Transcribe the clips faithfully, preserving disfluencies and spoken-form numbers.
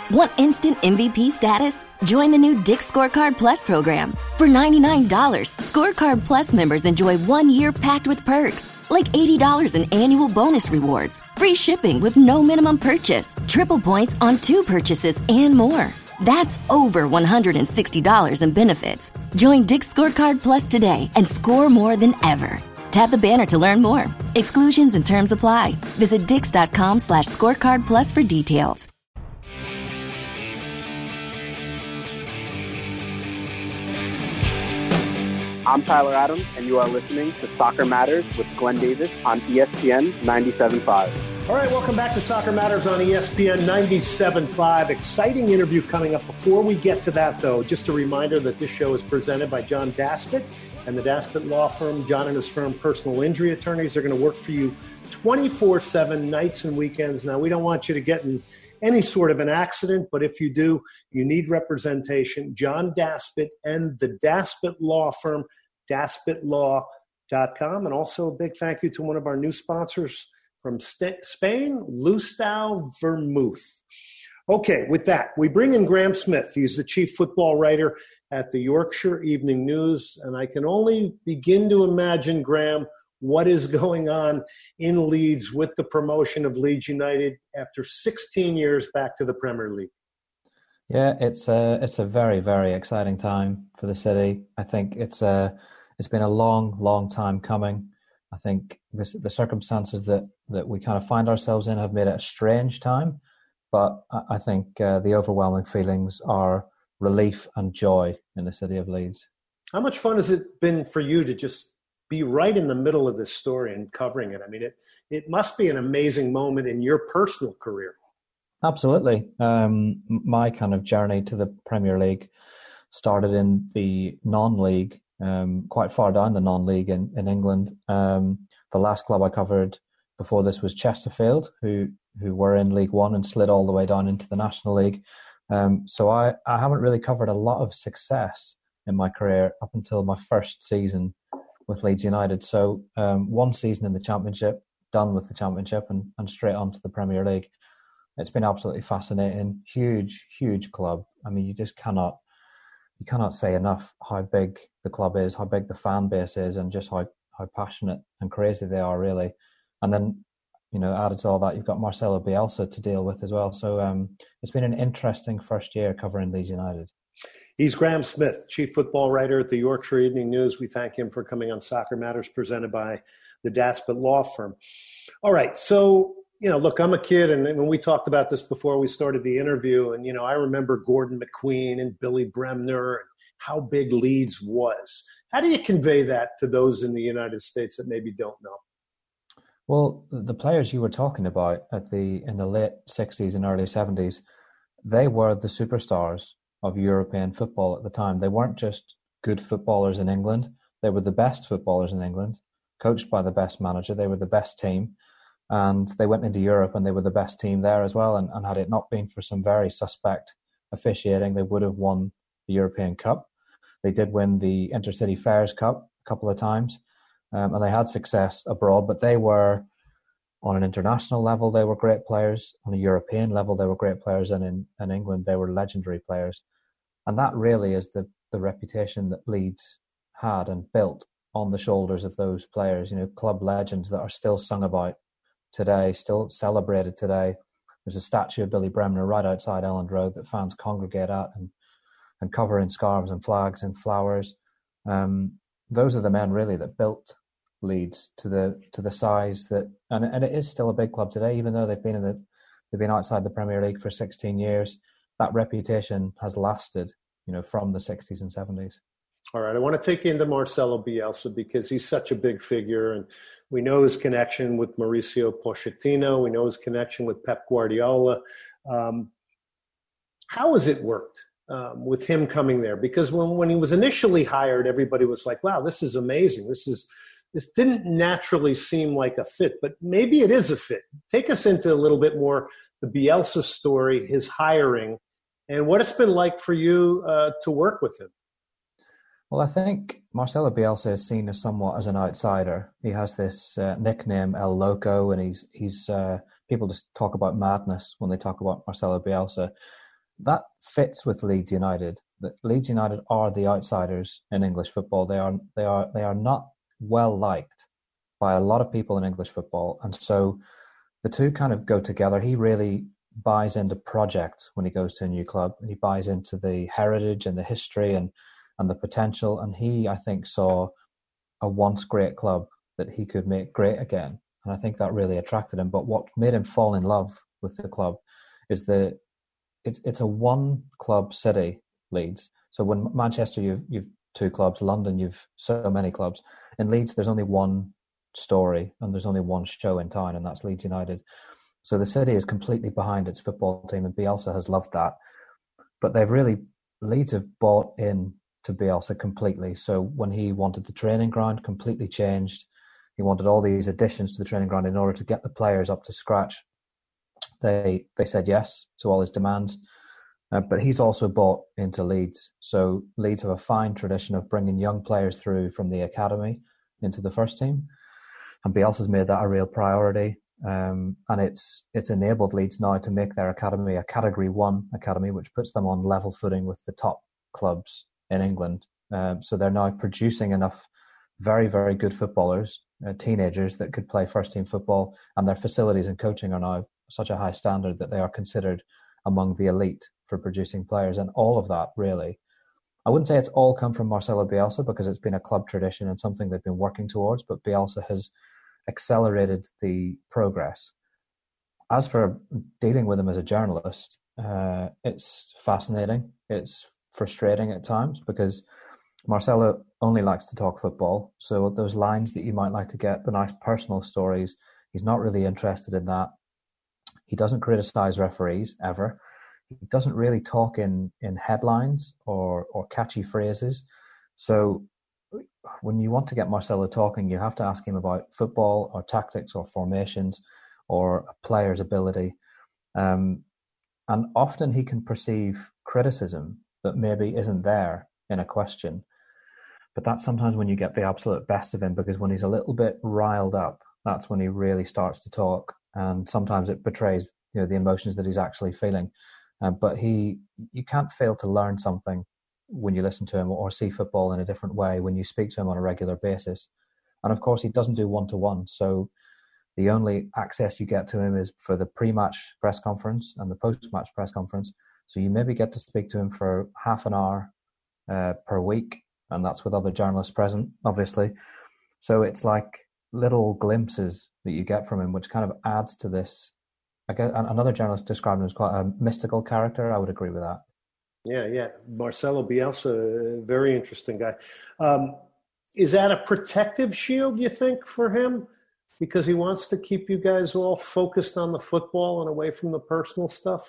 Want instant M V P status? Join the new Dick's Scorecard Plus program. For ninety-nine dollars, Scorecard Plus members enjoy one year packed with perks, like eighty dollars in annual bonus rewards, free shipping with no minimum purchase, triple points on two purchases, and more. That's over one hundred sixty dollars in benefits. Join Dick's Scorecard Plus today and score more than ever. Tap the banner to learn more. Exclusions and terms apply. Visit dix.com slash scorecard plus for details. I'm Tyler Adams, and you are listening to Soccer Matters with Glenn Davis on E S P N ninety-seven point five. All right, welcome back to Soccer Matters on E S P N ninety-seven point five. Exciting interview coming up. Before we get to that, though, just a reminder that this show is presented by John Daspit and the Daspit Law Firm. John and his firm, personal injury attorneys, are going to work for you twenty-four seven, nights and weekends. Now, we don't want you to get in any sort of an accident, but if you do, you need representation. John Daspit and the Daspit Law Firm, daspit law dot com. And also a big thank you to one of our new sponsors from St- Spain, Lustau Vermouth. Okay, with that, we bring in Graham Smith. He's the chief football writer at the Yorkshire Evening News, and I can only begin to imagine, Graham, what is going on in Leeds with the promotion of Leeds United after sixteen years back to the Premier League. Yeah, it's a it's a very very exciting time for the city. I think it's a it's been a long long time coming. I think this, the circumstances that that we kind of find ourselves in have made it a strange time, but I think uh, the overwhelming feelings are relief and joy in the city of Leeds. How much fun has it been for you to just be right in the middle of this story and covering it? I mean, it it must be an amazing moment in your personal career. Absolutely. Um, my kind of journey to the Premier League started in the non-league, um, quite far down the non-league in, in England. Um, the last club I covered before this was Chesterfield, who who were in League One and slid all the way down into the National League. Um, so I, I haven't really covered a lot of success in my career up until my first season with Leeds United. So um, one season in the Championship, done with the Championship, and, and straight on to the Premier League. It's been absolutely fascinating. Huge, huge club. I mean, you just cannot, you cannot say enough how big the club is, how big the fan base is, and just how, how passionate and crazy they are, really. And then, you know, added to all that, you've got Marcelo Bielsa to deal with as well. So um, it's been an interesting first year covering Leeds United. He's Graham Smith, chief football writer at the Yorkshire Evening News. We thank him for coming on Soccer Matters, presented by the Daspit Law Firm. All right, so, you know, look, I'm a kid, and when we talked about this before we started the interview, and, you know, I remember Gordon McQueen and Billy Bremner and how big Leeds was. How do you convey that to those in the United States that maybe don't know? Well, the players you were talking about at the in the late sixties and early seventies, they were the superstars of European football at the time. They weren't just good footballers in England. They were the best footballers in England, coached by the best manager. They were the best team. And they went into Europe and they were the best team there as well. And, and had it not been for some very suspect officiating, they would have won the European Cup. They did win the Intercity Fairs Cup a couple of times. Um, and they had success abroad, but they were on an international level, they were great players. On a European level, they were great players. And in, in England, they were legendary players. And that really is the, the reputation that Leeds had and built on the shoulders of those players, you know, club legends that are still sung about today, still celebrated today. There's a statue of Billy Bremner right outside Elland Road that fans congregate at and, and cover in scarves and flags and flowers. Um, those are the men really that built Leeds to the to the size that, and, and it is still a big club today, even though they've been in the they've been outside the Premier League for sixteen years. That reputation has lasted, you know, from the sixties and seventies. All right, I want to take you into Marcelo Bielsa because he's such a big figure, and we know his connection with Mauricio Pochettino. We know his connection with Pep Guardiola. Um, how has it worked um, with him coming there? Because when, when he was initially hired, everybody was like, wow, this is amazing. This is this didn't naturally seem like a fit, but maybe it is a fit. Take us into a little bit more the Bielsa story, his hiring, and what it's been like for you uh, to work with him. Well, I think Marcelo Bielsa is seen as somewhat as an outsider. He has this uh, nickname El Loco, and he's he's uh, people just talk about madness when they talk about Marcelo Bielsa. that fits with Leeds United. That Leeds United are the outsiders in English football. They are they are they are not well liked by a lot of people in English football, and so the two kind of go together. He really buys into projects when he goes to a new club, and he buys into the heritage and the history and and the potential. And he, I think, saw a once great club that he could make great again, and I think that really attracted him. But what made him fall in love with the club is the it's it's a one club city, Leeds. So when Manchester, you've you've two clubs. London, you've so many clubs. In Leeds, there's only one story and there's only one show in town, and that's Leeds United. So the city is completely behind its football team, and Bielsa has loved that. But they've really, Leeds have bought in to Bielsa completely. So when he wanted the training ground completely changed, he wanted all these additions to the training ground in order to get the players up to scratch. They they said yes to all his demands. Uh, but he's also bought into Leeds. So Leeds have a fine tradition of bringing young players through from the academy into the first team. And Bielsa's made that a real priority. Um, and it's it's enabled Leeds now to make their academy a Category One academy, which puts them on level footing with the top clubs in England. Um, so they're now producing enough very, very good footballers, uh, teenagers that could play first team football, and their facilities and coaching are now such a high standard that they are considered among the elite for producing players. And all of that, really, I wouldn't say it's all come from Marcelo Bielsa, because it's been a club tradition and something they've been working towards, but Bielsa has accelerated the progress. As for dealing with him as a journalist, uh, it's fascinating. It's frustrating at times, because Marcelo only likes to talk football. So those lines that you might like to get, the nice personal stories, he's not really interested in that. He doesn't criticize referees ever. He doesn't really talk in, in headlines or, or catchy phrases. So when you want to get Marcelo talking, you have to ask him about football or tactics or formations or a player's ability. Um, and often he can perceive criticism that maybe isn't there in a question. But that's sometimes when you get the absolute best of him, because when he's a little bit riled up, that's when he really starts to talk. And sometimes it betrays, you know, the emotions that he's actually feeling. Um, but he, you can't fail to learn something when you listen to him, or see football in a different way when you speak to him on a regular basis. And of course, he doesn't do one-to-one. So the only access you get to him is for the pre-match press conference and the post-match press conference. So you maybe get to speak to him for half an hour uh, per week, and that's with other journalists present, obviously. So it's like little glimpses that you get from him, which kind of adds to this. I guess another journalist described him as quite a mystical character. I would agree with that. Yeah, yeah. Marcelo Bielsa, very interesting guy. Um, is that a protective shield, you think, for him? Because he wants to keep you guys all focused on the football and away from the personal stuff?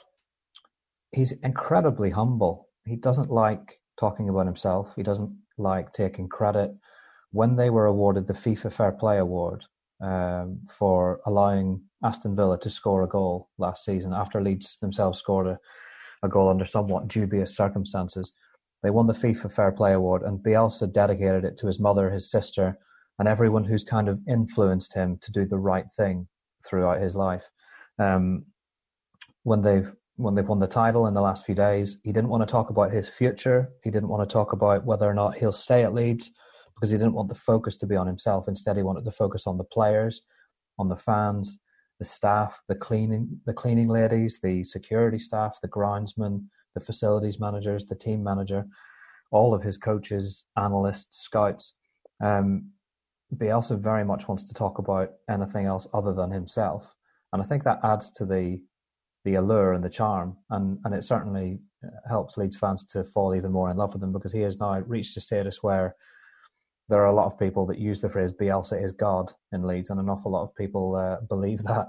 He's incredibly humble. He doesn't like talking about himself. He doesn't like taking credit. When they were awarded the FIFA Fair Play Award um, for allowing Aston Villa to score a goal last season, after Leeds themselves scored a, a goal under somewhat dubious circumstances, they won the FIFA Fair Play Award, and Bielsa dedicated it to his mother, his sister, and everyone who's kind of influenced him to do the right thing throughout his life. Um, when they've when they've won the title in the last few days, he didn't want to talk about his future. He didn't want to talk about whether or not he'll stay at Leeds, because he didn't want the focus to be on himself. Instead, he wanted to focus on the players, on the fans, the staff, the cleaning, the cleaning ladies, the security staff, the groundsmen, the facilities managers, the team manager, all of his coaches, analysts, scouts. Um, Bielsa very much wants to talk about anything else other than himself. And I think that adds to the the allure and the charm. And, and it certainly helps Leeds fans to fall even more in love with him, because he has now reached a status where there are a lot of people that use the phrase Bielsa is God in Leeds, and an awful lot of people uh, believe that.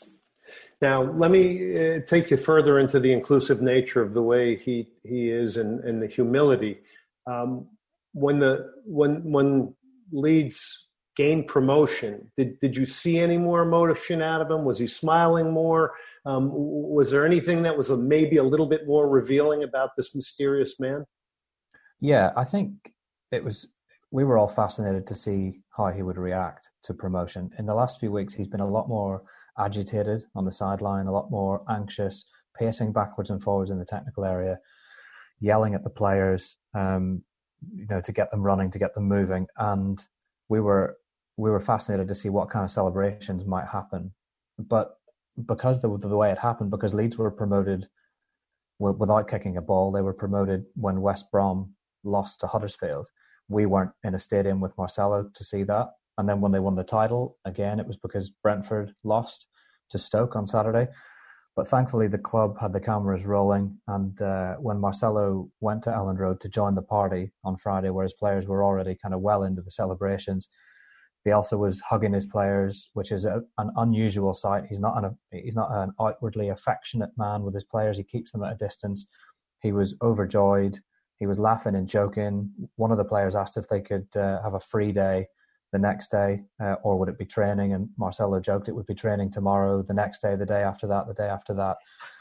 Now, let me uh, take you further into the inclusive nature of the way he, he is, and, and the humility. Um, when the when when Leeds gained promotion, did did you see any more emotion out of him? Was he smiling more? Um, was there anything that was a, maybe a little bit more revealing about this mysterious man? Yeah, I think it was. We were all fascinated to see how he would react to promotion. In the last few weeks, he's been a lot more agitated on the sideline, a lot more anxious, pacing backwards and forwards in the technical area, yelling at the players, um, you know, to get them running, to get them moving. And we were we were fascinated to see what kind of celebrations might happen. But because the, the way it happened, because Leeds were promoted w- without kicking a ball, they were promoted when West Brom lost to Huddersfield. We weren't in a stadium with Marcelo to see that. And then when they won the title, again, it was because Brentford lost to Stoke on Saturday. But thankfully, the club had the cameras rolling. And uh, when Marcelo went to Elland Road to join the party on Friday, where his players were already kind of well into the celebrations, Bielsa was hugging his players, which is a, an unusual sight. He's not an he's not an outwardly affectionate man with his players. He keeps them at a distance. He was overjoyed. He was laughing and joking. One of the players asked if they could uh, have a free day the next day, uh, or would it be training? And Marcelo joked it would be training tomorrow, the next day, the day after that, the day after that.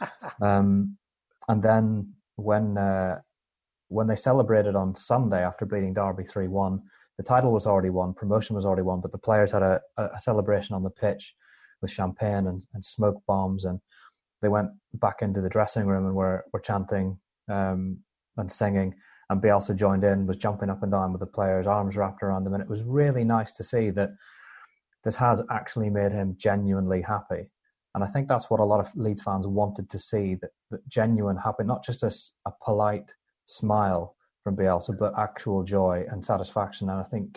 um, and then when uh, when they celebrated on Sunday after beating Derby three one, the title was already won, promotion was already won, but the players had a, a celebration on the pitch with champagne and, and smoke bombs, and they went back into the dressing room and were, were chanting um, and singing. And Bielsa joined in, was jumping up and down with the players, arms wrapped around them. And it was really nice to see that this has actually made him genuinely happy. And I think that's what a lot of Leeds fans wanted to see, that, that genuine happy, not just a, a polite smile from Bielsa, but actual joy and satisfaction. And I think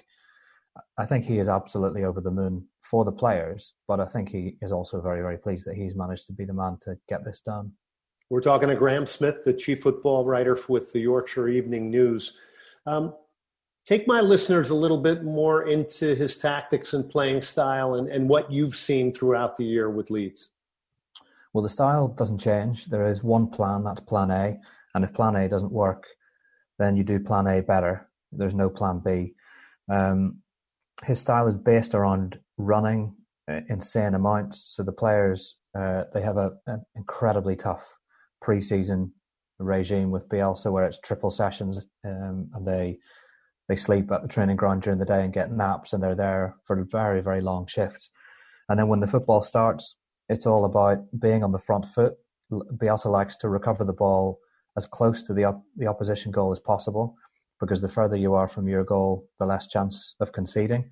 I think he is absolutely over the moon for the players, but I think he is also very, very pleased that he's managed to be the man to get this done. We're talking to Graham Smith, the chief football writer with the Yorkshire Evening News. Um, take my listeners a little bit more into his tactics and playing style and, and what you've seen throughout the year with Leeds. Well, the style doesn't change. There is one plan, that's plan A. And if plan A doesn't work, then you do plan A better. There's no plan B. Um, his style is based around running insane amounts. So the players, uh, they have a, an incredibly tough pre-season regime with Bielsa, where it's triple sessions, um, and they they sleep at the training ground during the day and get naps, and they're there for very, very long shifts. And then when the football starts, it's all about being on the front foot. Bielsa likes to recover the ball as close to the op- the opposition goal as possible, because the further you are from your goal, the less chance of conceding.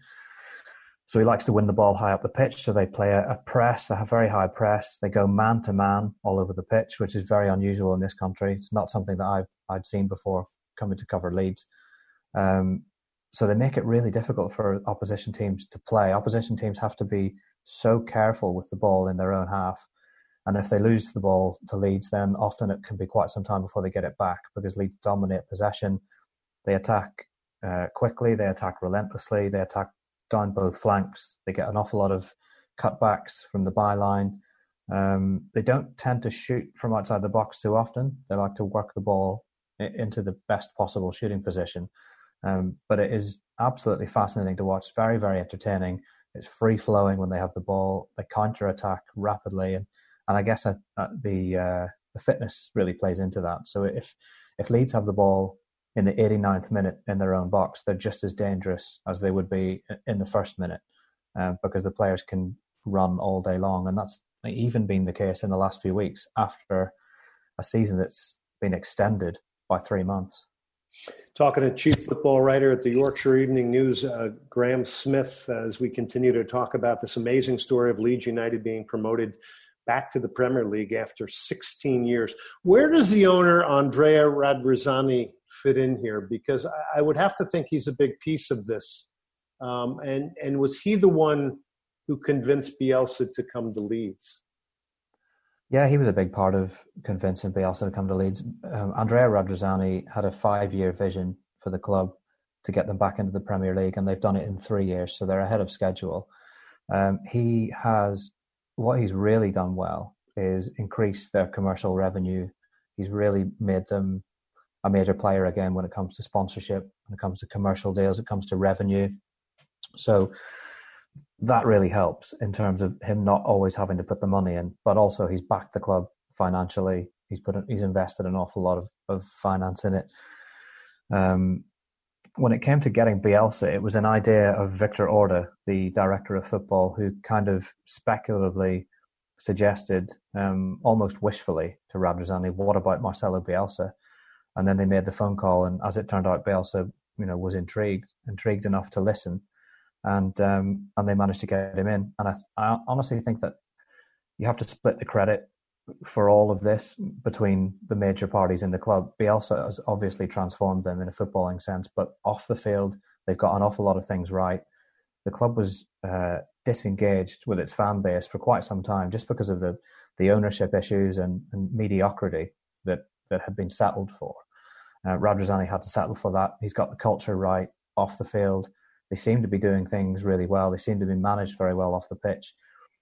So he likes to win the ball high up the pitch. So they play a, a press, a very high press. They go man to man all over the pitch, which is very unusual in this country. It's not something that I've I'd seen before coming to cover Leeds. Um, so they make it really difficult for opposition teams to play. Opposition teams have to be so careful with the ball in their own half. And if they lose the ball to Leeds, then often it can be quite some time before they get it back, because Leeds dominate possession. They attack uh, quickly, they attack relentlessly, they attack down both flanks. They get an awful lot of cutbacks from the byline. Um, they don't tend to shoot from outside the box too often. They like to work the ball into the best possible shooting position. Um, but it is absolutely fascinating to watch, very, very entertaining. It's free-flowing when they have the ball. They counter-attack rapidly, and And I guess uh, the uh, the fitness really plays into that. So if if Leeds have the ball in the eighty-ninth minute in their own box, they're just as dangerous as they would be in the first minute, uh, because the players can run all day long. And that's even been the case in the last few weeks after a season that's been extended by three months. Talking to chief football writer at the Yorkshire Evening News, uh, Graham Smith, as we continue to talk about this amazing story of Leeds United being promoted back to the Premier League after sixteen years. Where does the owner, Andrea Radrizzani, fit in here? Because I would have to think he's a big piece of this. Um, and, and was he the one who convinced Bielsa to come to Leeds? Yeah, he was a big part of convincing Bielsa to come to Leeds. Um, Andrea Radrizzani had a five-year vision for the club to get them back into the Premier League, and they've done it in three years, so they're ahead of schedule. Um, he has... What he's really done well is increase their commercial revenue. He's really made them a major player again when it comes to sponsorship, when it comes to commercial deals, it comes to revenue. So that really helps in terms of him not always having to put the money in, but also he's backed the club financially. He's put, he's invested an awful lot of, of finance in it. Um, when it came to getting Bielsa, it was an idea of Victor Orta, the director of football, who kind of speculatively suggested, um, almost wishfully, to Radrizzani, what about Marcelo Bielsa? And then they made the phone call, and as it turned out, Bielsa, you know, was intrigued, intrigued enough to listen, and um, and they managed to get him in. And I, I honestly think that you have to split the credit for all of this between the major parties in the club. Bielsa has obviously transformed them in a footballing sense, but off the field, they've got an awful lot of things right. The club was uh, disengaged with its fan base for quite some time, just because of the, the ownership issues and, and mediocrity that, that had been settled for. Uh, Radrizzani had to settle for that. He's got the culture right off the field. They seem to be doing things really well. They seem to be managed very well off the pitch.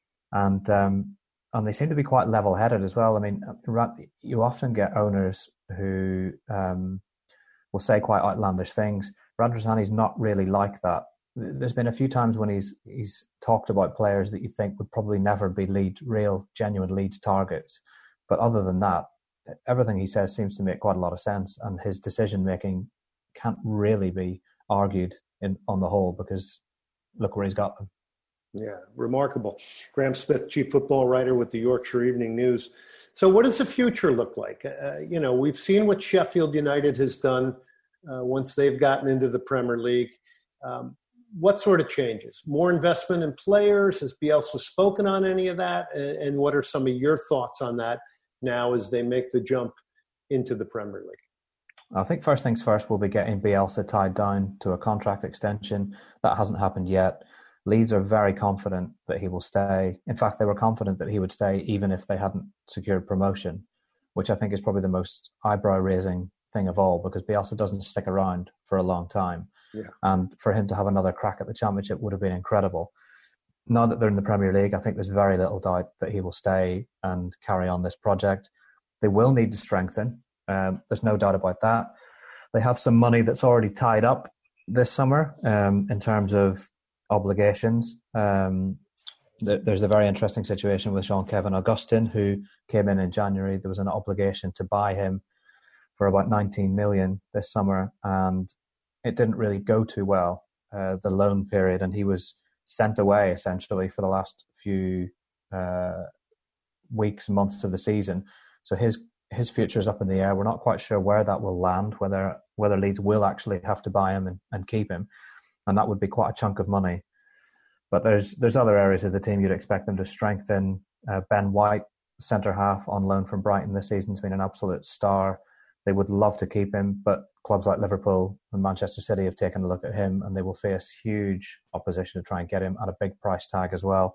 And um, and they seem to be quite level-headed as well. I mean, you often get owners who um, will say quite outlandish things. Radrizzani's not really like that. There's been a few times when he's he's talked about players that you think would probably never be lead, real, genuine Leeds targets. But other than that, everything he says seems to make quite a lot of sense, and his decision-making can't really be argued in on the whole, because look where he's got them. Yeah, remarkable. Graham Smith, chief football writer with the Yorkshire Evening News. So what does the future look like? Uh, you know, we've seen what Sheffield United has done uh, once they've gotten into the Premier League. Um, what sort of changes? More investment in players? Has Bielsa spoken on any of that? And, and what are some of your thoughts on that now as they make the jump into the Premier League? I think first things first, we'll be getting Bielsa tied down to a contract extension. That hasn't happened yet. Leeds are very confident that he will stay. In fact, they were confident that he would stay even if they hadn't secured promotion, which I think is probably the most eyebrow-raising thing of all, because Bielsa doesn't stick around for a long time. Yeah. And for him to have another crack at the Championship would have been incredible. Now that they're in the Premier League, I think there's very little doubt that he will stay and carry on this project. They will need to strengthen. Um, there's no doubt about that. They have some money that's already tied up this summer um, in terms of obligations. Um, th- there's a very interesting situation with Jean-Kevin Augustin, who came in in January. There was an obligation to buy him for about nineteen million this summer, and it didn't really go too well, uh, the loan period, and he was sent away essentially for the last few uh, weeks, months of the season. So his his future is up in the air. We're not quite sure where that will land, whether whether Leeds will actually have to buy him and, and keep him. And that would be quite a chunk of money. But there's there's other areas of the team you'd expect them to strengthen. Uh, Ben White, centre-half on loan from Brighton this season, has been an absolute star. They would love to keep him, but clubs like Liverpool and Manchester City have taken a look at him, and they will face huge opposition to try and get him at a big price tag as well.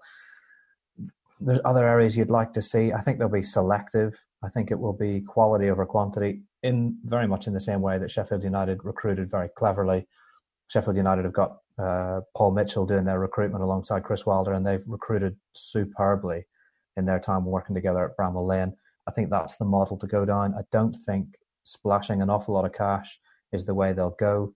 There's other areas you'd like to see. I think they'll be selective. I think it will be quality over quantity, in very much in the same way that Sheffield United recruited very cleverly. Sheffield United have got uh, Paul Mitchell doing their recruitment alongside Chris Wilder, and they've recruited superbly in their time working together at Bramall Lane. I think that's the model to go down. I don't think splashing an awful lot of cash is the way they'll go.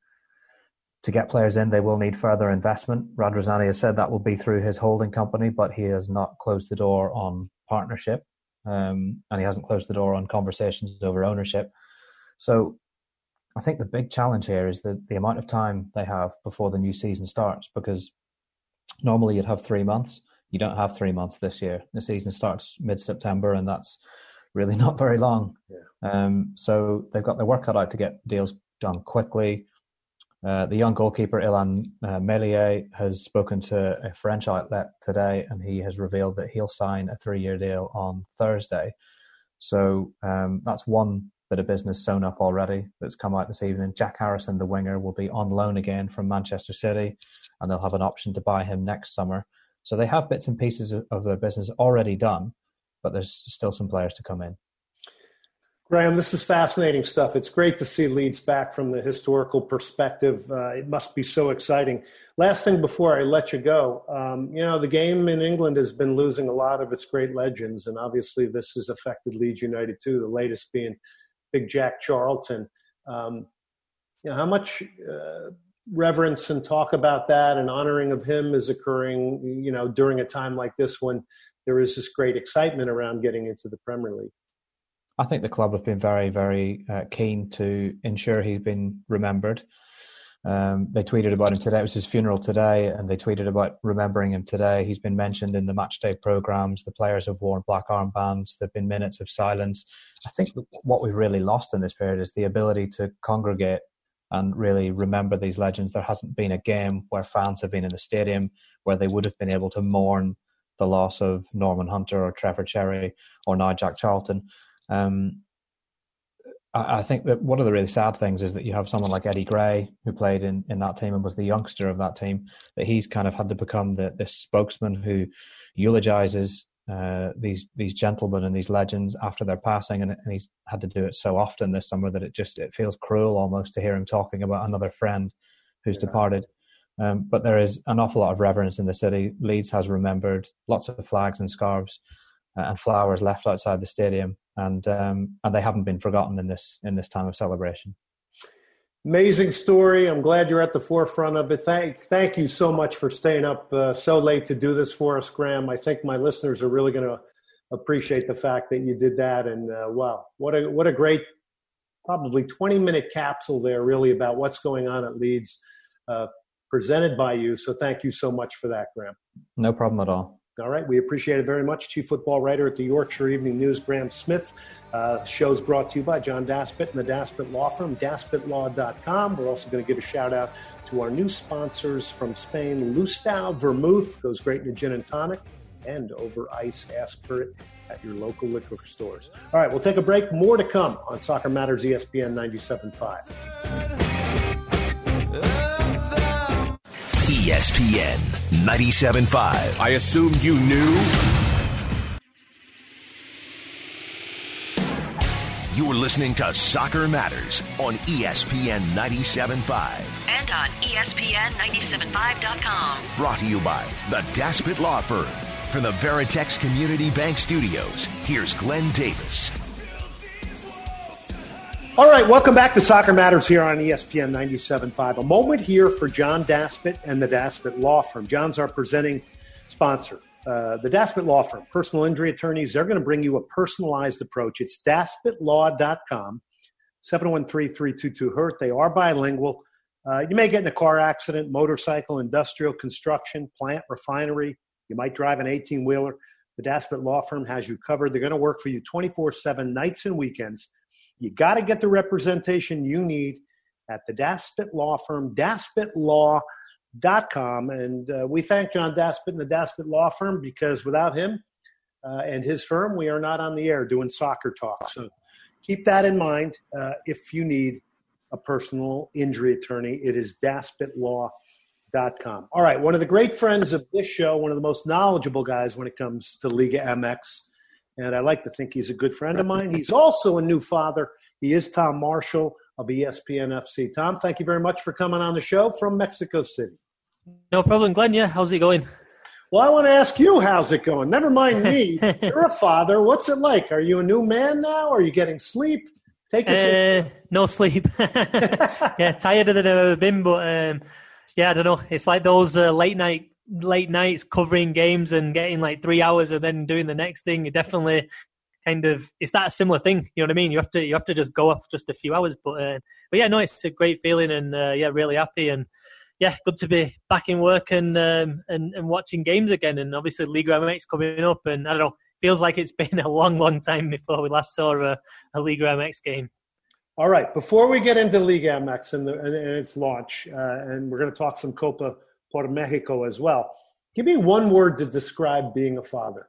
To get players in, they will need further investment. Radrizzani has said that will be through his holding company, but he has not closed the door on partnership, um, and he hasn't closed the door on conversations over ownership. So I think the big challenge here is the, the amount of time they have before the new season starts, because normally you'd have three months. You don't have three months this year. The season starts mid-September, and that's really not very long. Yeah. Um, so they've got their work cut out to get deals done quickly. Uh, the young goalkeeper, Ilan uh, Meslier, has spoken to a French outlet today, and he has revealed that he'll sign a three-year deal on Thursday. So um, that's one bit of business sewn up already that's come out this evening. Jack Harrison, the winger, will be on loan again from Manchester City, and they'll have an option to buy him next summer. So they have bits and pieces of, of their business already done, but there's still some players to come in. Graham, this is fascinating stuff. It's great to see Leeds back from the historical perspective. Uh, it must be so exciting. Last thing before I let you go, um, you know, the game in England has been losing a lot of its great legends, and obviously this has affected Leeds United too, the latest being Big Jack Charlton. Um, you know, how much uh, reverence and talk about that and honoring of him is occurring, you know, during a time like this when there is this great excitement around getting into the Premier League? I think the club have been very, very uh, keen to ensure he's been remembered. Um, they tweeted about him today. It was his funeral today, and they tweeted about remembering him today. He's been mentioned in the match day programs. The players have worn black armbands. There have been minutes of silence. I think what we've really lost in this period is the ability to congregate and really remember these legends. There hasn't been a game where fans have been in the stadium where they would have been able to mourn the loss of Norman Hunter or Trevor Cherry or now Jack Charlton. Um, I think that one of the really sad things is that you have someone like Eddie Gray, who played in, in that team and was the youngster of that team, that he's kind of had to become the this spokesman who eulogizes uh, these these gentlemen and these legends after their passing, and, and he's had to do it so often this summer that it just it feels cruel almost to hear him talking about another friend who's yeah. departed. Um, but there is an awful lot of reverence in the city. Leeds has remembered lots of flags and scarves uh, and flowers left outside the stadium. And um, and they haven't been forgotten in this in this time of celebration. Amazing story. I'm glad you're at the forefront of it. Thank thank you so much for staying up uh, so late to do this for us, Graham. I think my listeners are really going to appreciate the fact that you did that. And uh, wow, what a what a great, probably twenty minute capsule there, really about what's going on at Leeds, uh, presented by you. So thank you so much for that, Graham. No problem at all. All right, we appreciate it very much. Chief football writer at the Yorkshire Evening News, Graham Smith. Uh, show's brought to you by John Daspit and the Daspit Law Firm, daspit law dot com. We're also going to give a shout-out to our new sponsors from Spain. Lustau Vermouth goes great in a gin and tonic, and over ice. Ask for it at your local liquor stores. All right, we'll take a break. More to come on Soccer Matters E S P N ninety-seven point five. E S P N ninety-seven point five. I assumed you knew. You're listening to Soccer Matters on E S P N ninety-seven point five. And on E S P N ninety-seven point five dot com. Brought to you by the Daspit Law Firm. From the Veritex Community Bank Studios, here's Glenn Davis. All right, welcome back to Soccer Matters here on E S P N ninety-seven point five. A moment here for John Daspit and the Daspit Law Firm. John's our presenting sponsor. Uh, the Daspit Law Firm, personal injury attorneys, they're going to bring you a personalized approach. It's daspit law dot com, seven one three, three two two, hurt. They are bilingual. Uh, you may get in a car accident, motorcycle, industrial, construction, plant, refinery. You might drive an eighteen-wheeler. The Daspit Law Firm has you covered. They're going to work for you twenty-four seven, nights and weekends. You got to get the representation you need at the Daspit Law Firm, daspit law dot com. And uh, we thank John Daspit and the Daspit Law Firm because without him uh, and his firm, we are not on the air doing soccer talk. So keep that in mind uh, if you need a personal injury attorney. It is daspit law dot com. All right, one of the great friends of this show, one of the most knowledgeable guys when it comes to Liga M X, and I like to think he's a good friend of mine. He's also a new father. He is Tom Marshall of E S P N F C. Tom, thank you very much for coming on the show from Mexico City. No problem, Glenn. Yeah, how's it going? Well, I want to ask you, how's it going? Never mind me. You're a father. What's it like? Are you a new man now? Are you getting sleep? Take a uh, No sleep. Yeah, tired than I've ever been, but um, yeah, I don't know. It's like those uh, late night late nights covering games and getting like three hours and then doing the next thing. It definitely kind of, it's that similar thing. You know what I mean? You have to, you have to just go off just a few hours, but, uh, but yeah, no, it's a great feeling and, uh, yeah, really happy and yeah, good to be back in work and, um, and, and watching games again. And obviously Liga M X coming up and I don't know, feels like it's been a long, long time before we last saw a, a Liga M X game. All right. Before we get into Liga M X and, the, and its launch, uh, and we're going to talk some Copa Por Mexico as well. Give me one word to describe being a father.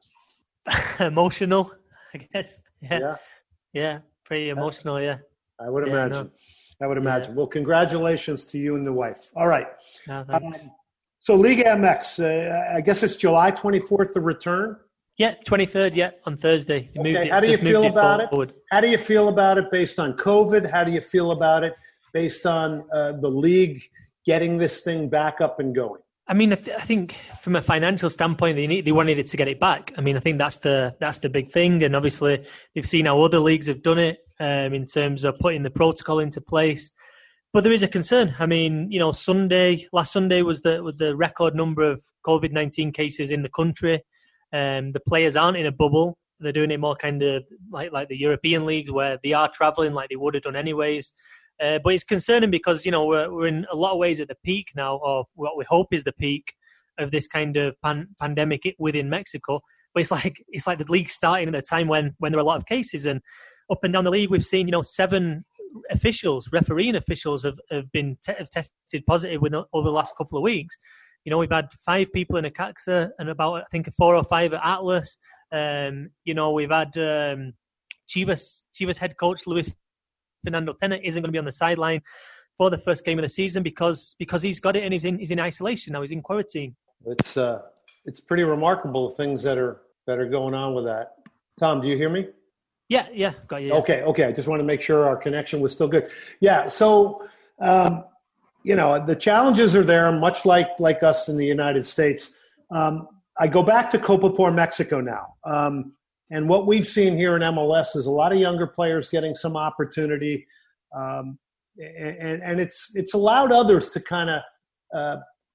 Emotional, I guess. Yeah. Yeah. Yeah. Pretty emotional. Yeah. I would yeah, imagine. No. I would imagine. Yeah. Well, congratulations to you and the wife. All right. No, thanks. Um, so Liga M X, uh, I guess it's July twenty-fourth, the return. Yeah. twenty-third. Yeah. On Thursday. They okay. moved it, How do you feel it about forward. it? How do you feel about it based on COVID? How do you feel about it based on uh, the league getting this thing back up and going? I mean, I, th- I think from a financial standpoint, they need, they wanted it to get it back. I mean, I think that's the that's the big thing, and obviously they've seen how other leagues have done it um, in terms of putting the protocol into place. But there is a concern. I mean, you know, Sunday last Sunday was the was the record number of COVID nineteen cases in the country. Um, the players aren't in a bubble; they're doing it more kind of like like the European leagues, where they are travelling like they would have done anyways. Uh, but it's concerning because, you know, we're, we're in a lot of ways at the peak now, or what we hope is the peak of this kind of pan- pandemic within Mexico. But it's like it's like the league starting at a time when, when there are a lot of cases. And up and down the league, we've seen, you know, seven officials, refereeing officials have, have been te- have tested positive within, over the last couple of weeks. You know, we've had five people in Necaxa and about, I think, four or five at Atlas. Um, you know, we've had um, Chivas, Chivas head coach Luis Fernando Tena isn't going to be on the sideline for the first game of the season because because he's got it and he's in he's in isolation now. He's in quarantine. It's uh, it's pretty remarkable the things that are that are going on with that. Tom, do you hear me? Yeah, yeah, got you. Yeah. Okay, okay. I just want to make sure our connection was still good. Yeah, so. Um, You know, the challenges are there, much like like us in the United States. Um, I go back to Copa por Mexico now. Um, and what we've seen here in M L S is a lot of younger players getting some opportunity. Um, and, and it's it's allowed others to kind of, uh,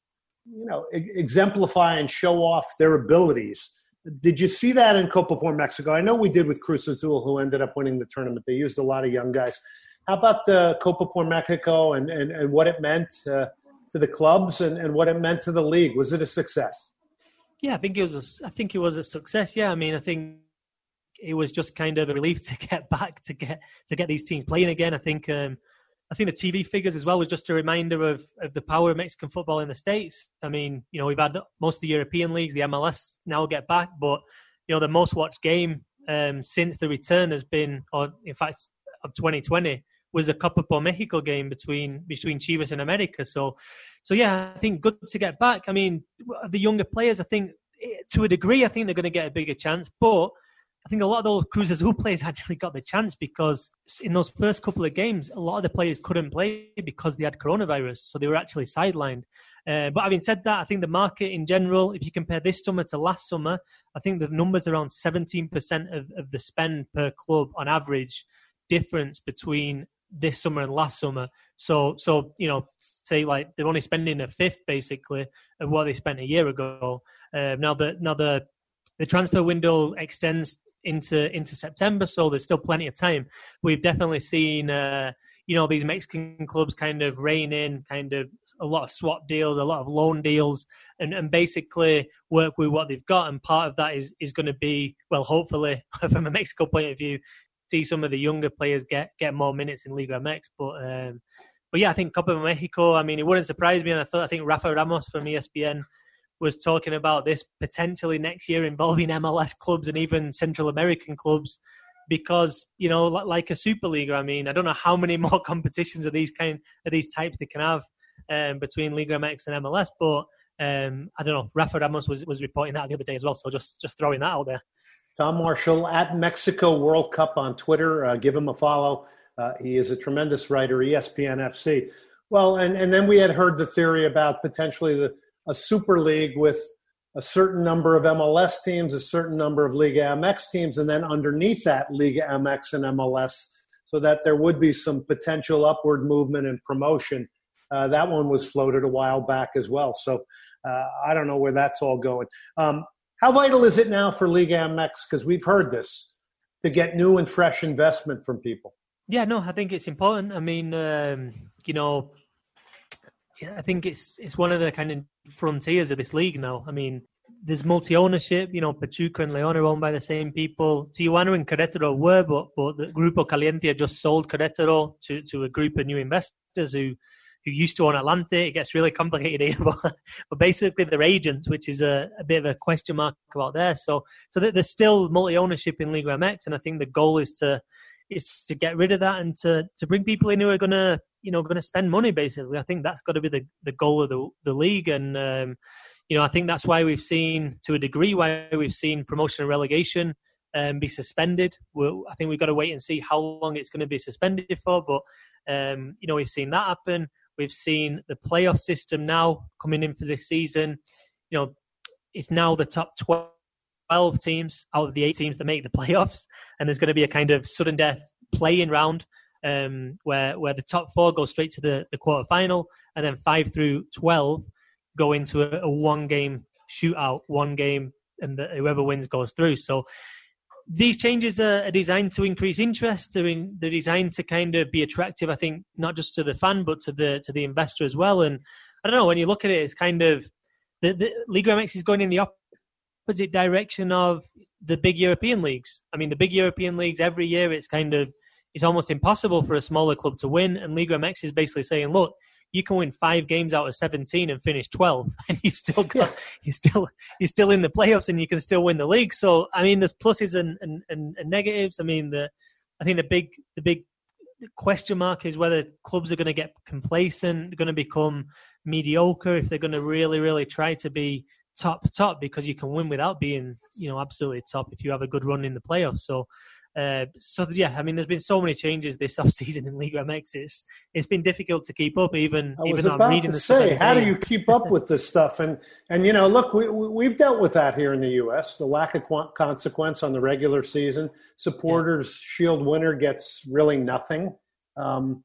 you know, e- exemplify and show off their abilities. Did you see that in Copa por Mexico? I know we did with Cruz Azul, who ended up winning the tournament. They used a lot of young guys. How about the Copa por Mexico and, and, and what it meant uh, to the clubs and, and what it meant to the league? Was it a success? Yeah, I think it was. A, I think it was a success. Yeah, I mean, I think it was just kind of a relief to get back to get to get these teams playing again. I think. Um, I think the T V figures as well was just a reminder of, of the power of Mexican football in the States. I mean, you know, we've had most of the European leagues, the M L S now get back, but you know, the most watched game um, since the return has been, or in fact, of twenty twenty. Was the Copa por Mexico game between between Chivas and America. So, so yeah, I think good to get back. I mean, the younger players, I think, to a degree, I think they're going to get a bigger chance. But I think a lot of those Cruz Azul players actually got the chance because in those first couple of games, a lot of the players couldn't play because they had coronavirus. So they were actually sidelined. Uh, but having said that, I think the market in general, if you compare this summer to last summer, I think the numbers around seventeen percent of, of the spend per club on average difference between this summer and last summer. So, so you know, say like they're only spending a fifth basically of what they spent a year ago. Uh, now the now the the transfer window extends into into September, so there's still plenty of time. We've definitely seen uh, you know these Mexican clubs kind of rein in, kind of a lot of swap deals, a lot of loan deals, and, and basically work with what they've got. And part of that is is going to be, well, hopefully from a Mexico point of view, see some of the younger players get, get more minutes in Liga M X. But um, but yeah, I think Copa Mexico, I mean, it wouldn't surprise me. And I thought I think Rafa Ramos from E S P N was talking about this potentially next year involving M L S clubs and even Central American clubs because, you know, like a Superliga, I mean, I don't know how many more competitions of these kind of these types they can have um, between Liga M X and M L S. But um, I don't know, Rafa Ramos was, was reporting that the other day as well. So just, just throwing that out there. Tom Marshall at Mexico World Cup on Twitter. Uh, give him a follow. Uh, he is a tremendous writer, E S P N F C. Well, and, and then we had heard the theory about potentially the, a super league with a certain number of M L S teams, a certain number of Liga M X teams, and then underneath that, Liga M X and M L S, so that there would be some potential upward movement and promotion. Uh, that one was floated a while back as well. So uh, I don't know where that's all going. Um, How vital is it now for Liga M X, because we've heard this, to get new and fresh investment from people? Yeah, no, I think it's important. I mean, um, you know, I think it's it's one of the kind of frontiers of this league now. I mean, there's multi-ownership. You know, Pachuca and León are owned by the same people. Tijuana and Querétaro were, but, but the Grupo Caliente just sold Querétaro to, to a group of new investors who who used to own Atlante. It gets really complicated here, but, but basically they're agents, which is a, a bit of a question mark about there. So, so there's still multi-ownership in Liga M X, and I think the goal is to is to get rid of that and to, to bring people in who are gonna you know gonna spend money. Basically, I think that's got to be the, the goal of the the league, and um, you know I think that's why we've seen, to a degree, why we've seen promotion and relegation um, be suspended. We'll, I think we've got to wait and see how long it's going to be suspended for, but um, you know we've seen that happen. We've seen the playoff system now coming in for this season. You know, it's now the top twelve teams out of the eight teams that make the playoffs, and there's going to be a kind of sudden death play-in round um, where where the top four go straight to the, the quarterfinal, and then five through twelve go into a, a one-game shootout, one game, and the, whoever wins goes through. So these changes are, are designed to increase interest. They're, in, they're designed to kind of be attractive, I think, not just to the fan, but to the to the investor as well. And I don't know, when you look at it, it's kind of, the, the Liga M X is going in the opposite direction of the big European leagues. I mean, the big European leagues, every year, it's kind of, it's almost impossible for a smaller club to win. And Liga M X is basically saying, look, you can win five games out of seventeen and finish twelve, and you've still got, you're still, you're still in the playoffs, and you can still win the league. So, I mean, there's pluses and, and, and, and negatives. I mean, the, I think the big, the big question mark is whether clubs are going to get complacent, going to become mediocre, if they're going to really, really try to be top, top, because you can win without being, you know, absolutely top if you have a good run in the playoffs. So, Uh, so yeah, I mean, there's been so many changes this off-season in Liga M X. It's it's been difficult to keep up. Even I was even though about I'm reading to the say, stuff how every do day. you keep up with this stuff? And and you know, look, we we've dealt with that here in the U S. The lack of consequence on the regular season. Supporters yeah. Shield winner gets really nothing. Um,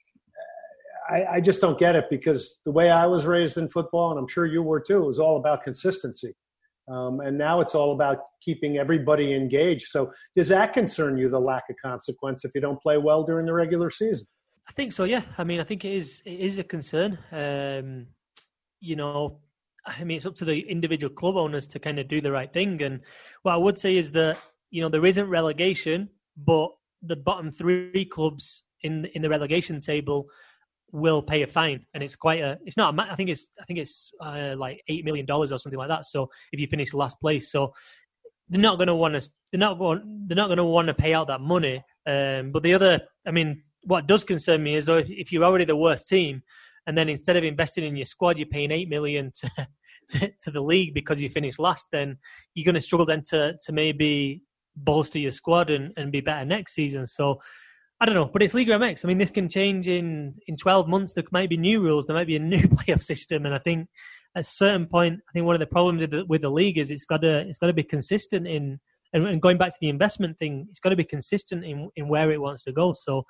I, I just don't get it, because the way I was raised in football, and I'm sure you were too, it was all about consistency. Um, and now it's all about keeping everybody engaged. So does that concern you, the lack of consequence, if you don't play well during the regular season? I think so, yeah. I mean, I think it is it is a concern. Um, you know, I mean, it's up to the individual club owners to kind of do the right thing. And what I would say is that, you know, there isn't relegation, but the bottom three clubs in in the relegation table will pay a fine, and it's quite a. It's not. A, I think it's. I think it's uh, like eight million dollars or something like that. So if you finish last place, so they're not going to want to. They're not going. They're not going to want to pay out that money. Um, but the other, I mean, what does concern me is though, if, if you're already the worst team, and then instead of investing in your squad, you're paying eight million to, to to the league because you finished last, then you're going to struggle then to to maybe bolster your squad and, and be better next season. So. I don't know, but it's Liga M X. I mean, this can change in, in twelve months. There might be new rules. There might be a new playoff system. And I think at a certain point, I think one of the problems with the, with the league is it's got to it's got to be consistent in, and, and going back to the investment thing, it's got to be consistent in, in where it wants to go. So,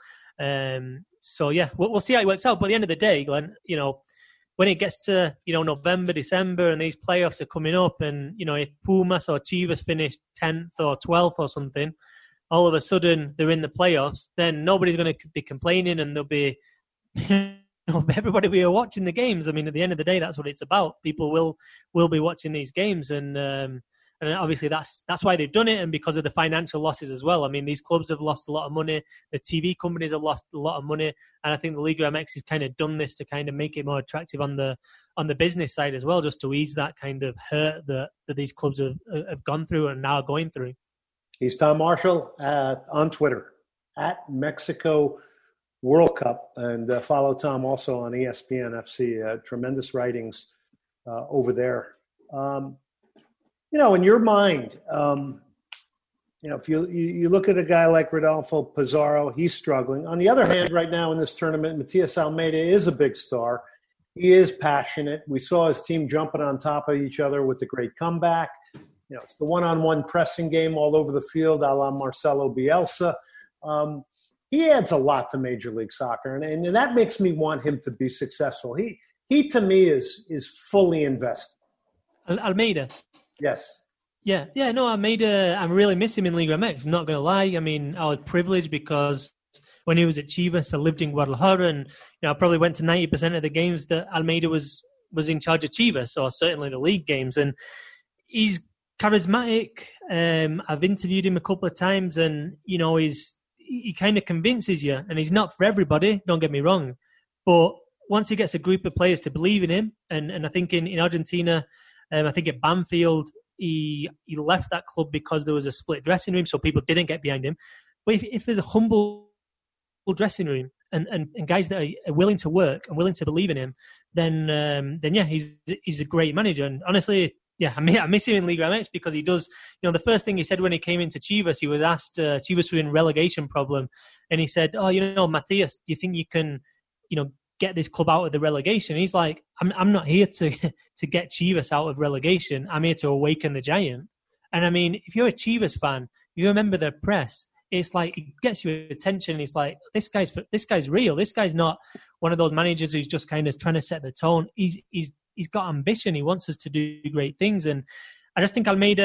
um, so yeah, we'll, we'll see how it works out. But at the end of the day, Glenn, you know, when it gets to, you know, November, December, and these playoffs are coming up, and, you know, if Pumas or Chivas finish tenth or twelfth or something, all of a sudden they're in the playoffs, then nobody's going to be complaining, and there'll be, you know, everybody will be watching the games. I mean, at the end of the day, that's what it's about. People will will be watching these games, and um, and obviously that's that's why they've done it, and because of the financial losses as well. I mean, these clubs have lost a lot of money. The T V companies have lost a lot of money, and I think the Liga M X has kind of done this to kind of make it more attractive on the on the business side as well, just to ease that kind of hurt that, that these clubs have have gone through and now going through. He's Tom Marshall at, on Twitter, at Mexico World Cup. And uh, follow Tom also on E S P N F C. Uh, tremendous writings uh, over there. Um, you know, in your mind, um, you know, if you, you you look at a guy like Rodolfo Pizarro, he's struggling. On the other hand, right now in this tournament, Matias Almeida is a big star. He is passionate. We saw his team jumping on top of each other with the great comeback. You know, it's the one-on-one pressing game all over the field, a la Marcelo Bielsa. Um, he adds a lot to Major League Soccer, and, and that makes me want him to be successful. He, he to me, is is fully invested. Almeida? Yes. Yeah, yeah, no, Almeida, I really miss him in Liga M X, I'm not going to lie. I mean, I was privileged because when he was at Chivas, I lived in Guadalajara, and you know, I probably went to ninety percent of the games that Almeida was, was in charge of Chivas, or certainly the league games, and he's charismatic. Um, I've interviewed him a couple of times, and you know, he's he kind of convinces you. And he's not for everybody. Don't get me wrong, but once he gets a group of players to believe in him, and, and I think in, in Argentina, um, I think at Banfield, he he left that club because there was a split dressing room, so people didn't get behind him. But if, if there's a humble dressing room and, and, and guys that are willing to work and willing to believe in him, then um, then yeah, he's he's a great manager. And honestly, yeah, I miss, I miss him in Liga M X because he does, you know, the first thing he said when he came into Chivas, he was asked, uh, Chivas were in relegation problem, and he said, oh, you know, Matias, do you think you can, you know, get this club out of the relegation? And he's like, I'm I'm not here to to get Chivas out of relegation. I'm here to awaken the giant. And I mean, if you're a Chivas fan, you remember their press. It's like it gets your attention. It's like this guy's this guy's real. This guy's not one of those managers who's just kind of trying to set the tone. He's he's he's got ambition. He wants us to do great things. And I just think Almeida,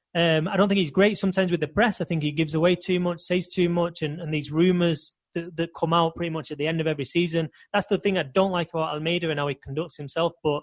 Um, I don't think he's great sometimes with the press. I think he gives away too much, says too much, and, and these rumours that, that come out pretty much at the end of every season. That's the thing I don't like about Almeida and how he conducts himself. But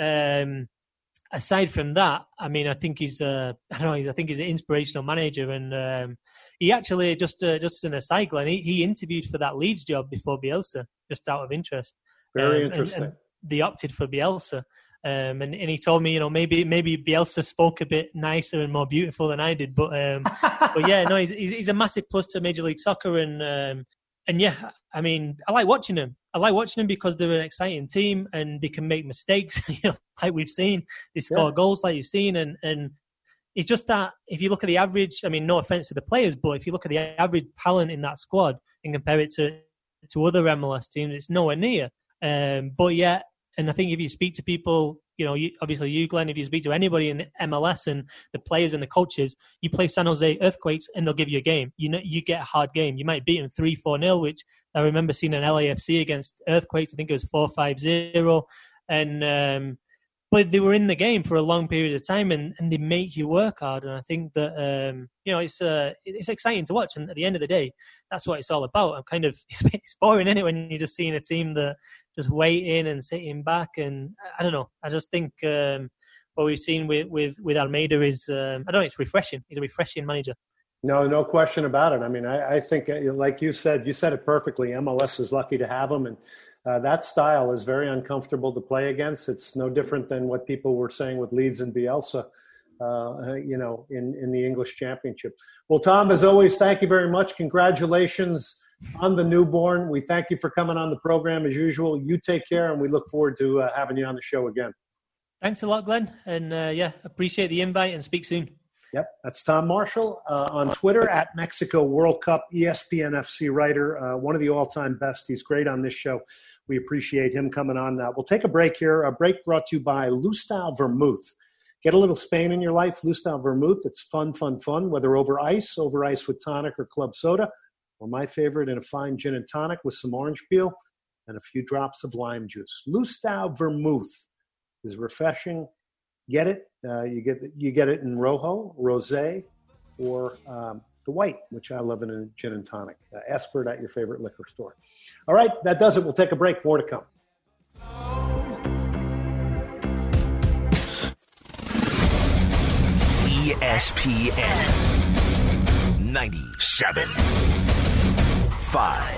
um, aside from that, I mean, I think he's, uh, I don't know, he's, I think he's an inspirational manager, and um, he actually just, uh, just an aside, Glenn, he, he interviewed for that Leeds job before Bielsa, just out of interest. Very um, interesting. And, and they opted for Bielsa. Um, and, and he told me, you know, maybe maybe Bielsa spoke a bit nicer and more beautiful than I did, but um, but yeah, no, he's, he's he's a massive plus to Major League Soccer, and um, and yeah, I mean, I like watching them. I like watching them because they're an exciting team and they can make mistakes, you know, like we've seen. They score yeah. goals like you've seen, and and it's just that if you look at the average, I mean, no offense to the players, but if you look at the average talent in that squad and compare it to to other M L S teams, it's nowhere near. Um, but yeah. And I think if you speak to people, you know, you, obviously you, Glenn, if you speak to anybody in the M L S and the players and the coaches, you play San Jose Earthquakes and they'll give you a game. You know, you get a hard game. You might beat them three four nil, which I remember seeing an L A F C against Earthquakes. I think it was four five zero. And, um, but they were in the game for a long period of time, and, and they make you work hard. And I think that, um, you know, it's uh, it's exciting to watch. And at the end of the day, that's what it's all about. I'm kind of, it's, it's boring, isn't it, when you're just seeing a team that just waiting and sitting back. And I don't know. I just think um, what we've seen with, with, with Almeida is, um, I don't know, it's refreshing. He's a refreshing manager. No, no question about it. I mean, I, I think, like you said, you said it perfectly. M L S is lucky to have him. And Uh, that style is very uncomfortable to play against. It's no different than what people were saying with Leeds and Bielsa, uh, you know, in, in the English Championship. Well, Tom, as always, thank you very much. Congratulations on the newborn. We thank you for coming on the program as usual. You take care, and we look forward to uh, having you on the show again. Thanks a lot, Glenn. And, uh, yeah, appreciate the invite, and speak soon. Yep, that's Tom Marshall uh, on Twitter at Mexico World Cup, E S P N F C writer, uh, one of the all-time best. He's great on this show. We appreciate him coming on. Uh, we'll take a break here. A break brought to you by Lustau Vermouth. Get a little Spain in your life, Lustau Vermouth. It's fun, fun, fun, whether over ice, over ice with tonic or club soda, or my favorite, in a fine gin and tonic with some orange peel and a few drops of lime juice. Lustau Vermouth is refreshing. Get it. Uh, you get you get it in Rojo, Rosé, or um, the white, which I love in a gin and tonic. Uh, ask for it at your favorite liquor store. All right, that does it. We'll take a break. More to come. E S P N ninety-seven point five.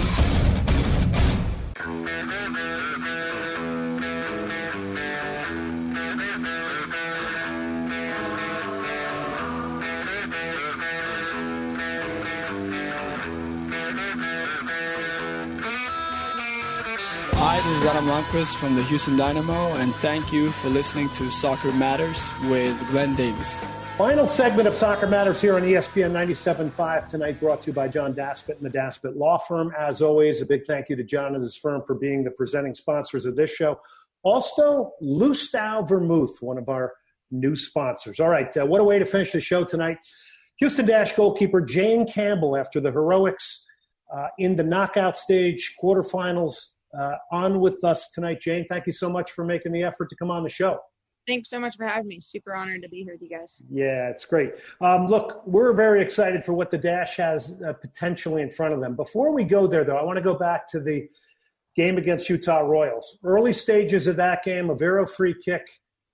Hi, this is Adam Lundqvist from the Houston Dynamo, and thank you for listening to Soccer Matters with Glenn Davis. Final segment of Soccer Matters here on E S P N ninety-seven point five tonight, brought to you by John Daspit and the Daspit Law Firm. As always, a big thank you to John and his firm for being the presenting sponsors of this show. Also, Lustau Vermouth, one of our new sponsors. All right, uh, what a way to finish the show tonight. Houston Dash goalkeeper Jane Campbell, after the heroics uh, in the knockout stage, quarterfinals, uh, on with us tonight. Jane, thank you so much for making the effort to come on the show. Thanks so much for having me. Super honored to be here with you guys. Yeah, it's great. Um, look, we're very excited for what the Dash has uh, potentially in front of them. Before we go there, though, I want to go back to the game against Utah Royals. Early stages of that game, a Vero free kick,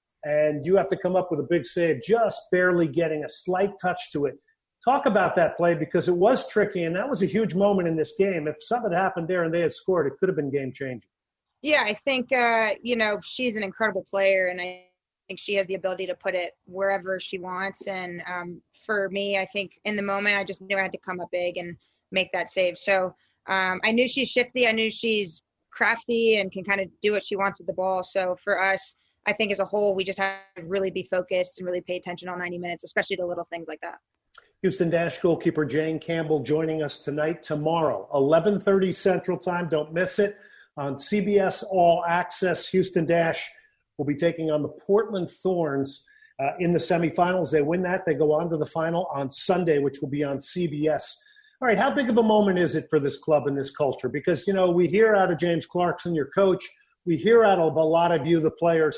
and you have to come up with a big save, just barely getting a slight touch to it. Talk about that play, because it was tricky, and that was a huge moment in this game. If something had happened there and they had scored, it could have been game-changing. Yeah, I think, uh, you know, she's an incredible player, and I think she has the ability to put it wherever she wants. And um, for me, I think in the moment, I just knew I had to come up big and make that save. So um, I knew she's shifty. I knew she's crafty and can kind of do what she wants with the ball. So for us, I think as a whole, we just have to really be focused and really pay attention all ninety minutes, especially to little things like that. Houston Dash goalkeeper Jane Campbell joining us tonight. Tomorrow, eleven thirty Central Time. Don't miss it. On C B S All Access, Houston Dash will be taking on the Portland Thorns uh, in the semifinals. They win that, they go on to the final on Sunday, which will be on C B S. All right, how big of a moment is it for this club and this culture? Because, you know, we hear out of James Clarkson, your coach, we hear out of a lot of you, the players,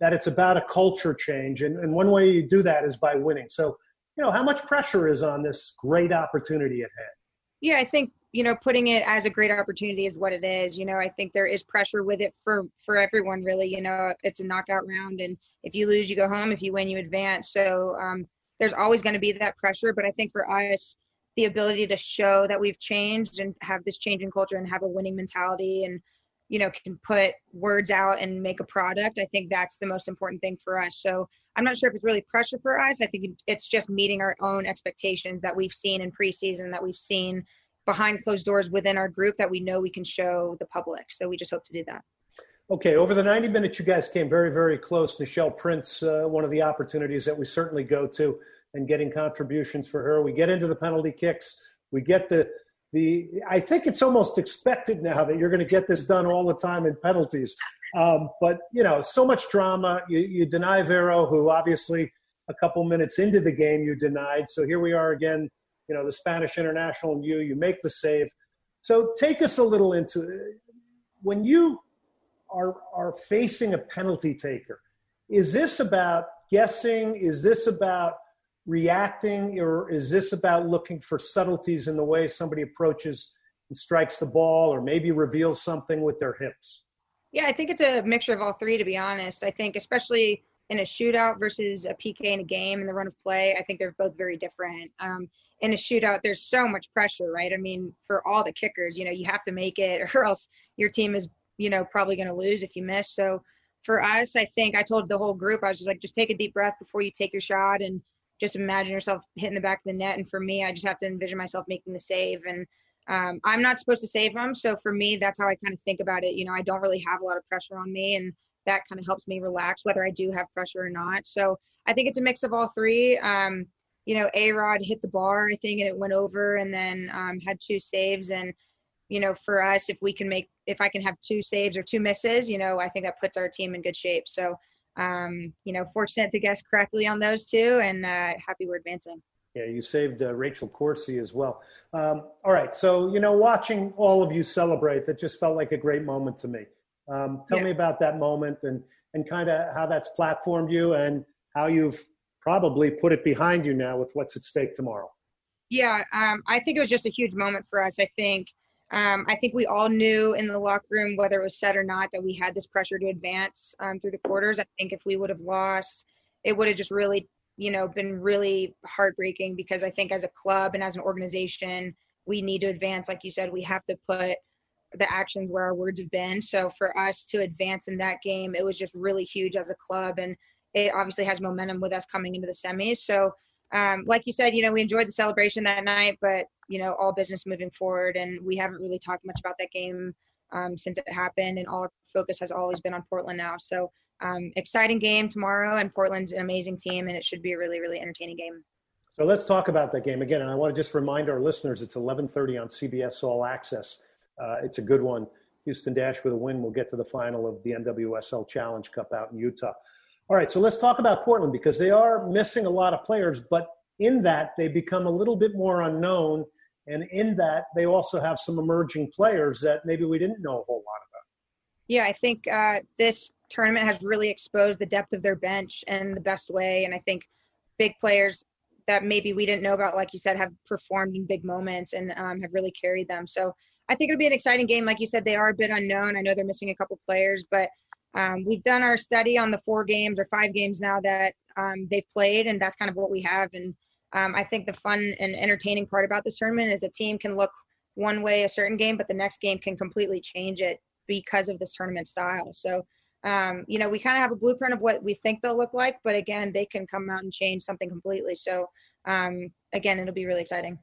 that it's about a culture change. And, and one way you do that is by winning. So, you know, how much pressure is on this great opportunity at hand? Yeah, I think, you know, putting it as a great opportunity is what it is. You know, I think there is pressure with it for, for everyone, really. You know, it's a knockout round, and if you lose, you go home. If you win, you advance. So um, there's always going to be that pressure. But I think for us, the ability to show that we've changed and have this change in culture and have a winning mentality and, you know, can put words out and make a product, I think that's the most important thing for us. So I'm not sure if it's really pressure for us. I think it's just meeting our own expectations that we've seen in preseason, that we've seen behind closed doors within our group, that we know we can show the public. So we just hope to do that. Okay, over the ninety minutes, you guys came very, very close. Nichelle Prince, uh, one of the opportunities that we certainly go to and getting contributions for her. We get into the penalty kicks. We get the the. I think it's almost expected now that you're going to get this done all the time in penalties. Um, but, you know, so much drama. You, you deny Vero, who obviously a couple minutes into the game you denied. So here we are again, you know, the Spanish international and you, you make the save. So take us a little into it. When you are, are facing a penalty taker, is this about guessing? Is this about reacting? Or is this about looking for subtleties in the way somebody approaches and strikes the ball or maybe reveals something with their hips? Yeah, I think it's a mixture of all three, to be honest. I think especially in a shootout versus a P K in a game and the run of play, I think they're both very different. Um, in a shootout, there's so much pressure, right? I mean, for all the kickers, you know, you have to make it or else your team is, you know, probably going to lose if you miss. So for us, I think I told the whole group, I was just like, just take a deep breath before you take your shot and just imagine yourself hitting the back of the net. And for me, I just have to envision myself making the save. And um, I'm not supposed to save them. So for me, that's how I kind of think about it. You know, I don't really have a lot of pressure on me, and that kind of helps me relax, whether I do have pressure or not. So I think it's a mix of all three. Um, you know, A-Rod hit the bar, I think, and it went over, and then um, had two saves. And, you know, for us, if we can make, if I can have two saves or two misses, you know, I think that puts our team in good shape. So, um, you know, fortunate to guess correctly on those two, and uh, happy we're advancing. Yeah, you saved uh, Rachel Corsi as well. Um, all right, so, you know, watching all of you celebrate, that just felt like a great moment to me. Um, tell yeah. me about that moment and, and kind of how that's platformed you and how you've probably put it behind you now with what's at stake tomorrow. Yeah, um, I think it was just a huge moment for us. I think um, I think we all knew in the locker room, whether it was said or not, that we had this pressure to advance um, through the quarters. I think if we would have lost, it would have just really, you know, been really heartbreaking, because I think as a club and as an organization, we need to advance. Like you said, we have to put the actions where our words have been. So for us to advance in that game, it was just really huge as a club. And it obviously has momentum with us coming into the semis. So um, like you said, you know, we enjoyed the celebration that night, but, you know, all business moving forward. And we haven't really talked much about that game um, since it happened. And all our focus has always been on Portland now. So um, exciting game tomorrow, and Portland's an amazing team, and it should be a really, really entertaining game. So let's talk about that game again. And I want to just remind our listeners, it's eleven thirty on C B S All Access. Uh, it's a good one. Houston Dash with a win will get to the final of the N W S L Challenge Cup out in Utah. All right, so let's talk about Portland, because they are missing a lot of players, but in that they become a little bit more unknown, and in that they also have some emerging players that maybe we didn't know a whole lot about. Yeah, I think uh, this tournament has really exposed the depth of their bench in the best way, and I think big players that maybe we didn't know about, like you said, have performed in big moments and um, have really carried them. So I think it'll be an exciting game. Like you said, they are a bit unknown. I know they're missing a couple players, but um, we've done our study on the four games or five games now that um, they've played, and that's kind of what we have. And um, I think the fun and entertaining part about this tournament is a team can look one way a certain game, but the next game can completely change it because of this tournament style. So, um, you know, we kind of have a blueprint of what we think they'll look like, but again, they can come out and change something completely. So, um, again, it'll be really exciting.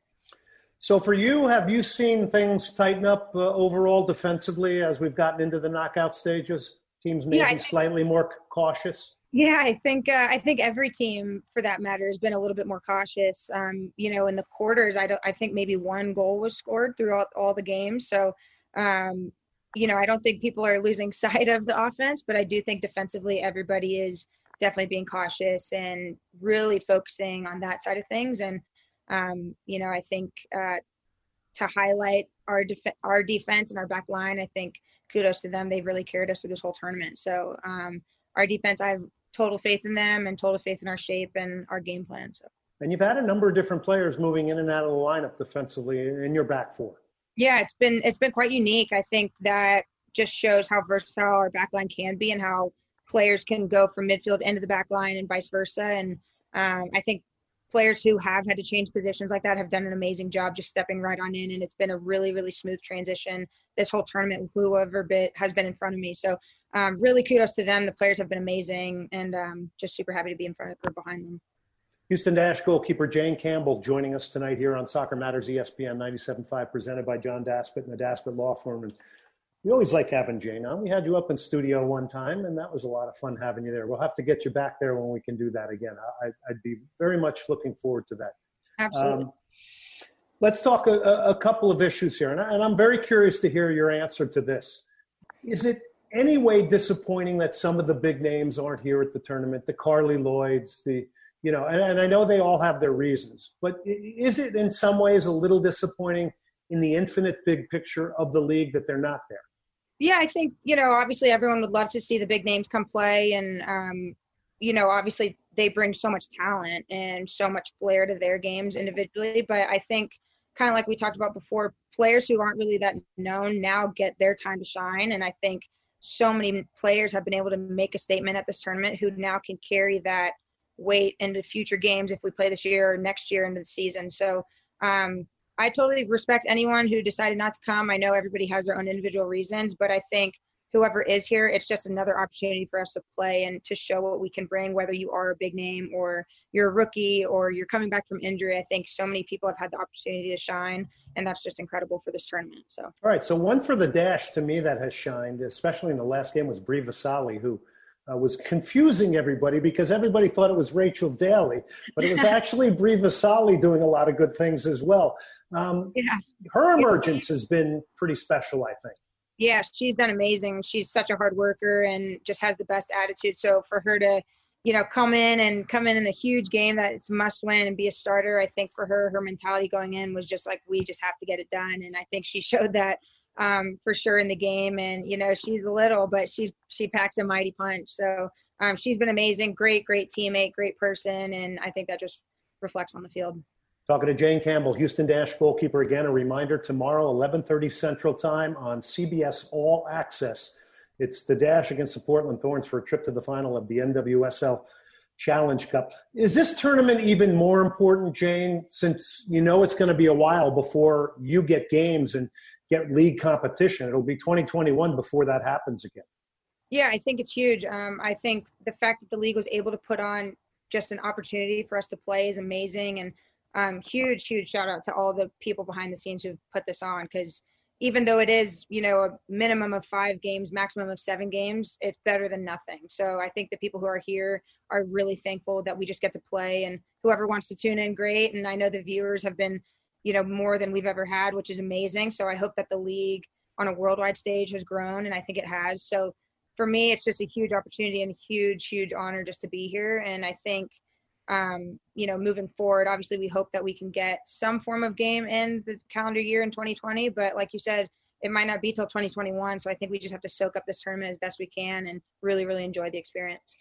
So for you, have you seen things tighten up uh, overall defensively as we've gotten into the knockout stages? Teams maybe yeah, think, slightly more cautious? Yeah, I think uh, I think every team, for that matter, has been a little bit more cautious. Um, you know, in the quarters, I don't. I think maybe one goal was scored throughout all the games. So, um, you know, I don't think people are losing sight of the offense, but I do think defensively, everybody is definitely being cautious and really focusing on that side of things. And Um, you know, I think uh, to highlight our def- our defense and our back line, I think kudos to them. They've really carried us through this whole tournament. So um, our defense, I have total faith in them and total faith in our shape and our game plan. So. And you've had a number of different players moving in and out of the lineup defensively in your back four. Yeah, it's been it's been quite unique. I think that just shows how versatile our back line can be and how players can go from midfield into the back line and vice versa. And um, I think players who have had to change positions like that have done an amazing job just stepping right on in. And it's been a really, really smooth transition this whole tournament, whoever bit has been in front of me. So um, really kudos to them. The players have been amazing and um, just super happy to be in front of or behind them. Houston Dash goalkeeper Jane Campbell joining us tonight here on Soccer Matters E S P N ninety-seven point five, presented by John Daspit and the Daspit Law Firm. And we always like having Jane on. We had you up in studio one time, and that was a lot of fun having you there. We'll have to get you back there when we can do that again. I, I'd be very much looking forward to that. Absolutely. Um, let's talk a, a couple of issues here, and, I, and I'm very curious to hear your answer to this. Is it any way disappointing that some of the big names aren't here at the tournament, the Carly Lloyds, the You know, and, and I know they all have their reasons, but is it in some ways a little disappointing in the infinite big picture of the league that they're not there? Yeah, I think, you know, obviously everyone would love to see the big names come play. And, um, you know, obviously they bring so much talent and so much flair to their games individually. But I think kind of like we talked about before, players who aren't really that known now get their time to shine. And I think so many players have been able to make a statement at this tournament who now can carry that weight into future games if we play this year or next year into the season. So um, I totally respect anyone who decided not to come. I know everybody has their own individual reasons, but I think whoever is here, it's just another opportunity for us to play and to show what we can bring, whether you are a big name or you're a rookie or you're coming back from injury. I think so many people have had the opportunity to shine, and that's just incredible for this tournament. So, all right. So one for the Dash to me that has shined, especially in the last game, was Bri Vasali, who Uh, was confusing everybody because everybody thought it was Rachel Daly, but it was actually Bri Vasali doing a lot of good things as well. Um, yeah. Her emergence has been pretty special, I think. Yeah, she's done amazing. She's such a hard worker and just has the best attitude. So for her to, you know, come in and come in in a huge game that it's must win and be a starter, I think for her, her mentality going in was just like, we just have to get it done. And I think she showed that um, for sure in the game. And, you know, she's little, but she's, she packs a mighty punch. So um, she's been amazing. Great, great teammate, great person. And I think that just reflects on the field. Talking to Jane Campbell, Houston Dash goalkeeper. Again, a reminder, tomorrow, eleven thirty Central Time on C B S All Access. It's the Dash against the Portland Thorns for a trip to the final of the N W S L Challenge Cup. Is this tournament even more important, Jane, since you know it's going to be a while before you get games and get league competition? It'll be twenty twenty-one before that happens again. Yeah, I think it's huge. Um, I think the fact that the league was able to put on just an opportunity for us to play is amazing. And um, huge, huge shout out to all the people behind the scenes who've put this on, because even though it is, you know, a minimum of five games, maximum of seven games, it's better than nothing. So I think the people who are here are really thankful that we just get to play, and whoever wants to tune in, great. And I know the viewers have been, you know, more than we've ever had, which is amazing. So I hope that the league on a worldwide stage has grown, and I think it has. So for me, it's just a huge opportunity and a huge, huge honor just to be here. And I think, um, you know, moving forward, obviously we hope that we can get some form of game in the calendar year in twenty twenty, but like you said, it might not be till twenty twenty-one. So I think we just have to soak up this tournament as best we can and really, really enjoy the experience.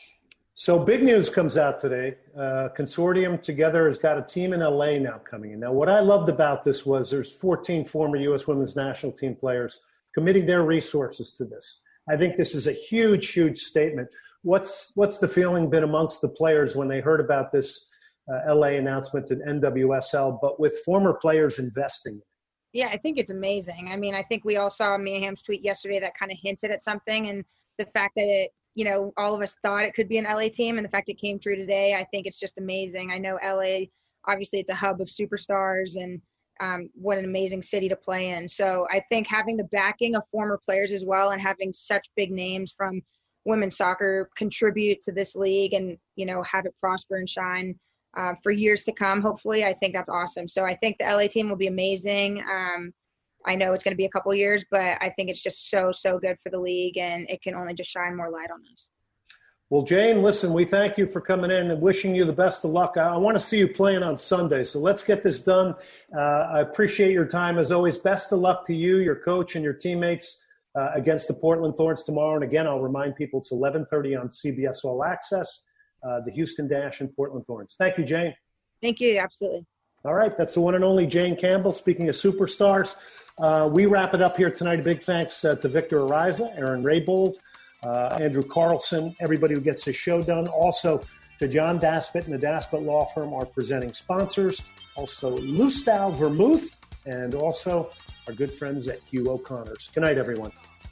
So big news comes out today. Uh, Consortium Together has got a team in L A now coming in. Now, what I loved about this was there's fourteen former U S women's national team players committing their resources to this. I think this is a huge, huge statement. What's what's the feeling been amongst the players when they heard about this uh, L A announcement at N W S L, but with former players investing? Yeah, I think it's amazing. I mean, I think we all saw Mia Hamm's tweet yesterday that kind of hinted at something, and the fact that it, you know, all of us thought it could be an L A team, and the fact it came true today, I think it's just amazing. I know L A, obviously it's a hub of superstars, and um, what an amazing city to play in. So I think having the backing of former players as well, and having such big names from women's soccer contribute to this league and, you know, have it prosper and shine uh, for years to come, hopefully, I think that's awesome. So I think the L A team will be amazing. Um, I know it's going to be a couple years, but I think it's just so, so good for the league, and it can only just shine more light on us. Well, Jane, listen, we thank you for coming in and wishing you the best of luck. I, I want to see you playing on Sunday, so let's get this done. Uh, I appreciate your time as always. Best of luck to you, your coach, and your teammates. uh, against the Portland Thorns tomorrow. And again, I'll remind people it's eleven thirty on C B S All Access, uh, the Houston Dash and Portland Thorns. Thank you, Jane. Thank you. Absolutely. All right. That's the one and only Jane Campbell. Speaking of superstars, uh, we wrap it up here tonight. A big thanks uh, to Victor Ariza, Aaron Raybould, uh, Andrew Carlson, everybody who gets this show done. Also to John Daspit and the Daspit Law Firm, our presenting sponsors. Also Lustau Vermouth, and also our good friends at Hugh O'Connor's. Good night, everyone.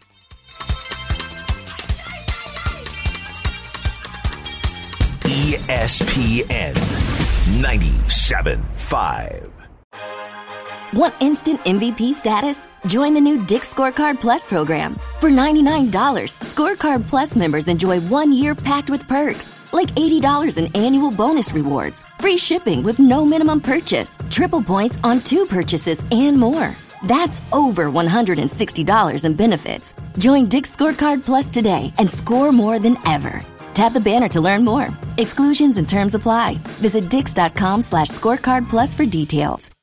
E S P N ninety-seven point five. Want instant M V P status? Join the new Dick's Scorecard Plus program. For ninety-nine dollars, Scorecard Plus members enjoy one year packed with perks, like eighty dollars in annual bonus rewards, free shipping with no minimum purchase, triple points on two purchases, and more. That's over one hundred sixty dollars in benefits. Join Dick's Scorecard Plus today and score more than ever. Tap the banner to learn more. Exclusions and terms apply. Visit dix.com slash scorecard plus for details.